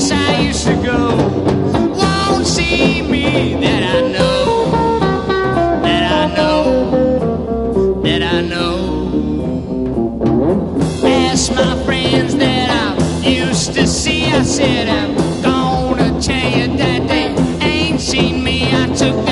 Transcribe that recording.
place I used to go won't see me. That I know, that I know, that I know. Ask my friends that I used to see. I said I'm gonna tell you that they ain't seen me. I took